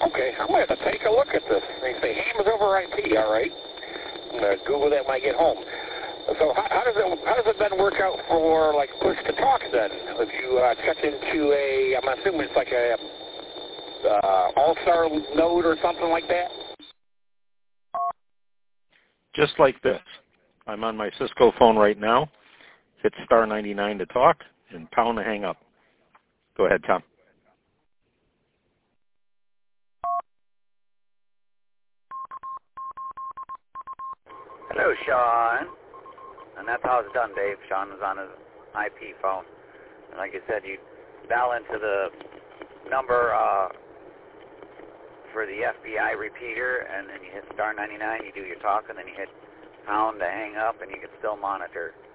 Okay, I'm going to have to take a look at this. They say ham is over IP, all right. I'm going to Google that when I get home. So how does it then work out for, like, push-to-talk then? If you check into I'm assuming it's like a all-star node or something like that? Just like this. I'm on my Cisco phone right now. Hit star 99 to talk and pound to hang up. Go ahead, Tom. Hello, Sean. And that's how it's done, Dave. Sean is on his IP phone. And like I said, you dial into the number for the FBI repeater, and then you hit star 99, you do your talk, and then you hit pound to hang up, and you can still monitor.